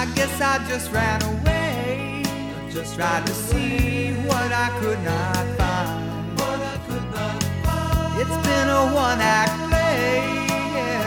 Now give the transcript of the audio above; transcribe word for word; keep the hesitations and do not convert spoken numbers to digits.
I guess I just ran away, just tried to see what I could not find. It's been a one-act